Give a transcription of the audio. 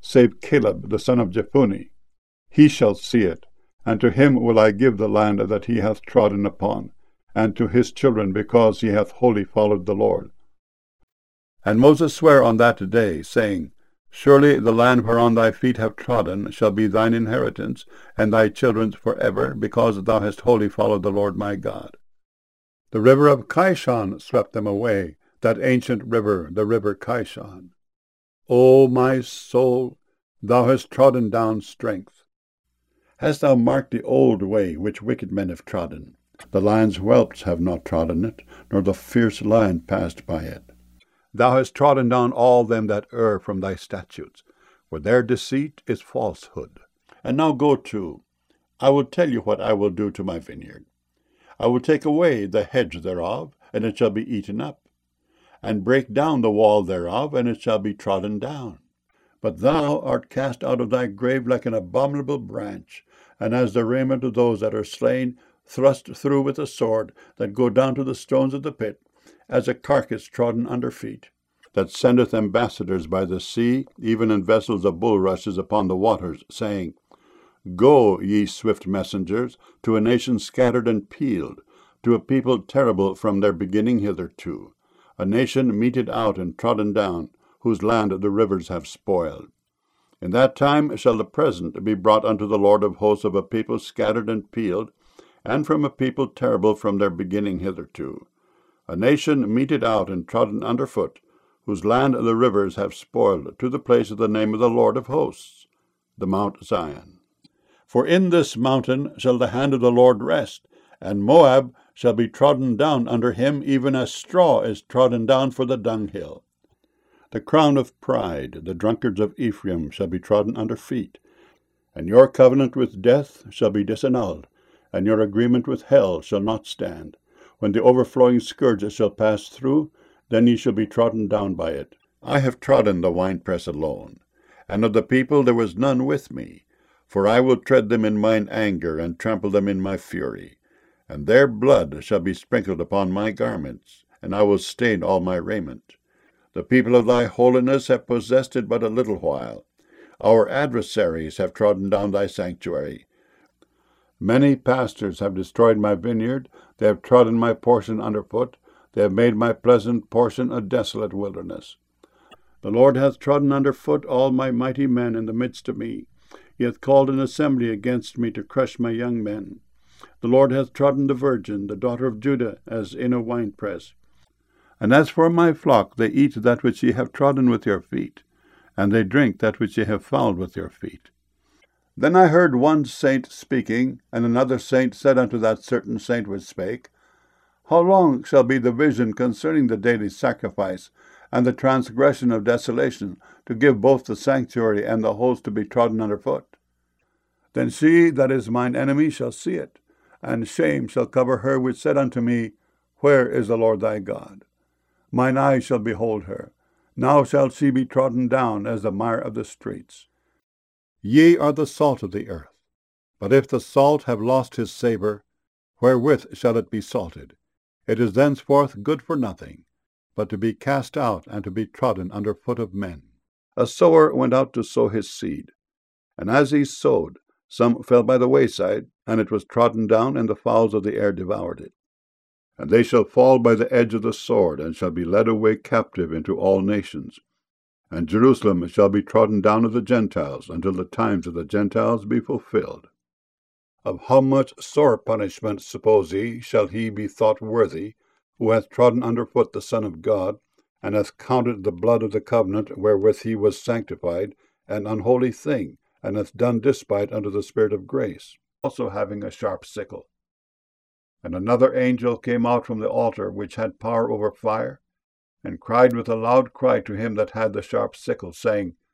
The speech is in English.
save Caleb the son of Jephunneh. He shall see it, and to him will I give the land that he hath trodden upon, and to his children, because he hath wholly followed the Lord. And Moses sware on that day, saying, Surely the land whereon thy feet have trodden shall be thine inheritance, and thy children's forever, because thou hast wholly followed the Lord my God. The river of Kishon swept them away, that ancient river, the river Kishon. O my soul, thou hast trodden down strength. Hast thou marked the old way which wicked men have trodden? The lion's whelps have not trodden it, nor the fierce lion passed by it. Thou hast trodden down all them that err from thy statutes, for their deceit is falsehood. And now go to, I will tell you what I will do to my vineyard. I will take away the hedge thereof, and it shall be eaten up, and break down the wall thereof, and it shall be trodden down. But thou art cast out of thy grave like an abominable branch, and as the raiment of those that are slain, thrust through with a sword, that go down to the stones of the pit, as a carcass trodden under feet, that sendeth ambassadors by the sea, even in vessels of bulrushes upon the waters, saying, Go, ye swift messengers, to a nation scattered and peeled, to a people terrible from their beginning hitherto, a nation meted out and trodden down, whose land the rivers have spoiled. In that time shall the present be brought unto the Lord of hosts of a people scattered and peeled, and from a people terrible from their beginning hitherto, a nation meted out and trodden under foot, whose land the rivers have spoiled, to the place of the name of the Lord of hosts, the Mount Zion. For in this mountain shall the hand of the Lord rest, and Moab shall be trodden down under him, even as straw is trodden down for the dunghill. The crown of pride, the drunkards of Ephraim, shall be trodden under feet, and your covenant with death shall be disannulled, and your agreement with hell shall not stand. When the overflowing scourge shall pass through, then ye shall be trodden down by it. I have trodden the winepress alone, and of the people there was none with me. For I will tread them in mine anger, and trample them in my fury. And their blood shall be sprinkled upon my garments, and I will stain all my raiment. The people of thy holiness have possessed it but a little while. Our adversaries have trodden down thy sanctuary. Many pastors have destroyed my vineyard. They have trodden my portion underfoot. They have made my pleasant portion a desolate wilderness. The Lord hath trodden underfoot all my mighty men in the midst of me. He hath called an assembly against me to crush my young men. The Lord hath trodden the virgin, the daughter of Judah, as in a winepress. And as for my flock, they eat that which ye have trodden with your feet, and they drink that which ye have fouled with your feet. Then I heard one saint speaking, and another saint said unto that certain saint which spake, How long shall be the vision concerning the daily sacrifice, and the transgression of desolation, to give both the sanctuary and the host to be trodden under foot? Then she that is mine enemy shall see it, and shame shall cover her which said unto me, Where is the Lord thy God? Mine eyes shall behold her. Now shall she be trodden down as the mire of the streets. Ye are the salt of the earth. But if the salt have lost his savour, wherewith shall it be salted? It is thenceforth good for nothing, but to be cast out and to be trodden under foot of men. A sower went out to sow his seed, and as he sowed, some fell by the wayside, and it was trodden down, and the fowls of the air devoured it. And they shall fall by the edge of the sword, and shall be led away captive into all nations. And Jerusalem shall be trodden down of the Gentiles, until the times of the Gentiles be fulfilled. Of how much sore punishment, suppose ye, shall he be thought worthy, who hath trodden under foot the Son of God, and hath counted the blood of the covenant wherewith he was sanctified an unholy thing, and hath done despite unto the Spirit of grace, also having a sharp sickle. And another angel came out from the altar which had power over fire, and cried with a loud cry to him that had the sharp sickle, saying,